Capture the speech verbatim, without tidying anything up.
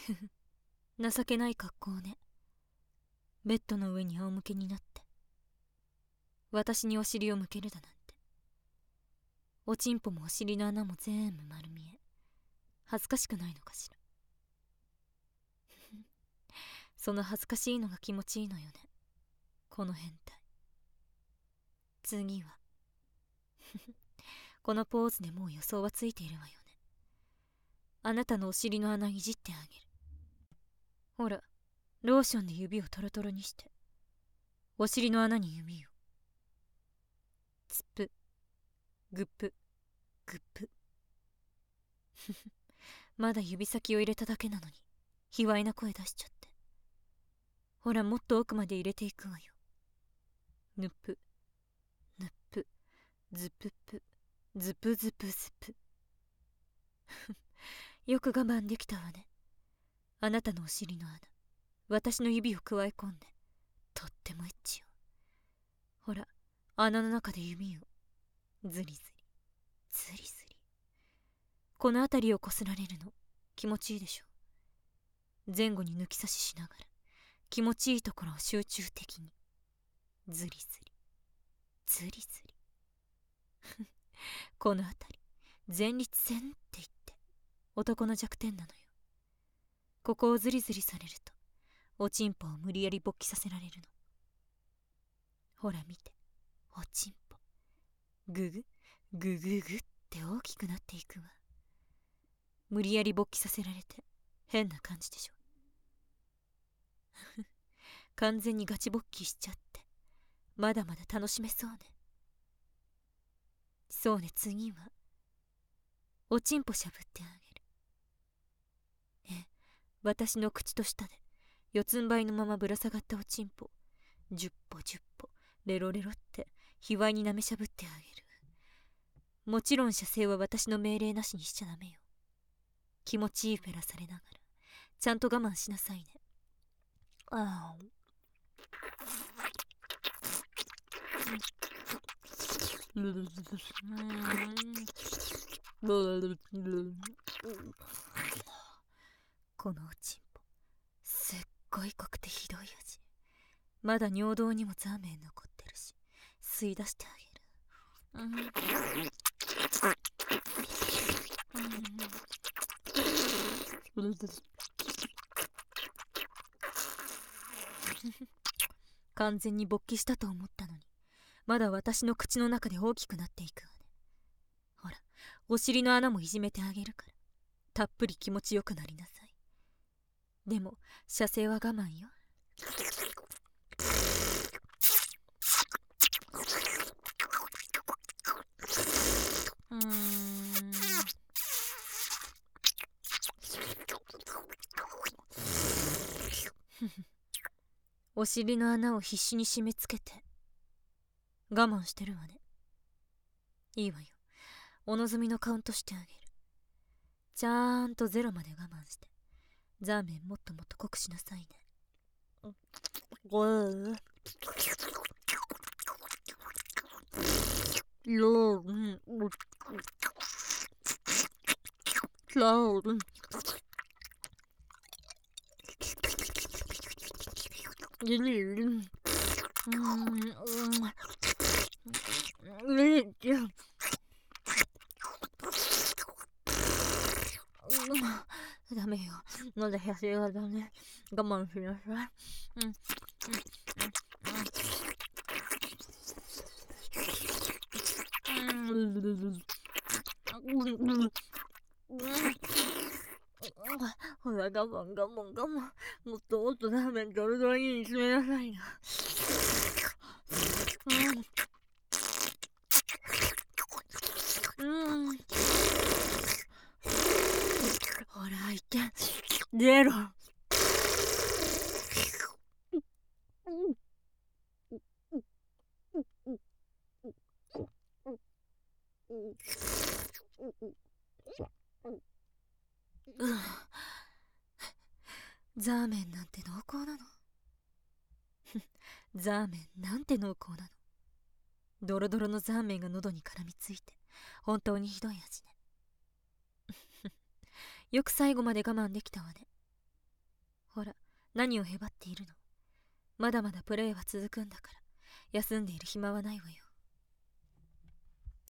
情けない格好ね。ベッドの上に仰向けになって私にお尻を向けるだなんて。おちんぽもお尻の穴も全部丸見え。恥ずかしくないのかしら。その恥ずかしいのが気持ちいいのよね、この変態。次はこのポーズでもう予想はついているわよね。あなたのお尻の穴いじってあげる。ほら、ローションで指をトロトロにしてお尻の穴に指を。つぷぐっぷぐっぷ。まだ指先を入れただけなのに卑猥な声出しちゃって。ほら、もっと奥まで入れていくわよ。ぬっぷぬっぷずぷぷずぷずぷずぷ。よく我慢できたわね。あなたのお尻の穴、私の指をくわえ込んでとってもエッチよ。ほら、穴の中で指をずりずりずりずり。この辺りをこすられるの気持ちいいでしょ。前後に抜き差ししながら気持ちいいところを集中的にずりずりずりずり。この辺り前立腺って言って男の弱点なのよ。ここをずりずりされるとおちんぽを無理やり勃起させられるの。ほら見て、おちんぽグググググって大きくなっていくわ。無理やり勃起させられて変な感じでしょ。完全にガチ勃起しちゃってまだまだ楽しめそうね。そうね、次はおちんぽしゃぶってあげる。え、私の口と舌で四つん這いのままぶら下がったおちんぽじゅっぽじゅっぽレロレロって卑猥になめしゃぶってあげる。もちろん射精は私の命令なしにしちゃダメよ。気持ちいいフェラされながらちゃんと我慢しなさいね。ああ、このおちんぽすっごい濃くてひどい味。まだ尿道にもザーメン残ってるし吸い出してあげる。うんうん、完全に勃起したと思ったのにまだ私の口の中で大きくなっていくわね。ほら、お尻の穴もいじめてあげるからたっぷり気持ちよくなりなさい。でも射精は我慢よ。うーんお尻の穴を必死に締め付けて我慢してるわね。いいわよ、お望みのカウントしてあげる。ちゃーんとゼロまで我慢してザーメンもっともっと濃くしなさいね。ごーローンローンリリリンリリンダメよ、まだ射精がダメ。我慢しなさい。うんほら、我慢我慢我慢。もっともっとラーメンドロドロに煮詰めなさいな。うん、うん、ほら、いけゼロ。ザーメンなんて濃厚なの。ザーメンなんて濃厚なの。ドロドロのザーメンが喉に絡みついて本当にひどい味ね。よく最後まで我慢できたわね。 ほら、何をへばっているの。まだまだプレイは続くんだから、休んでいる暇はないわよ。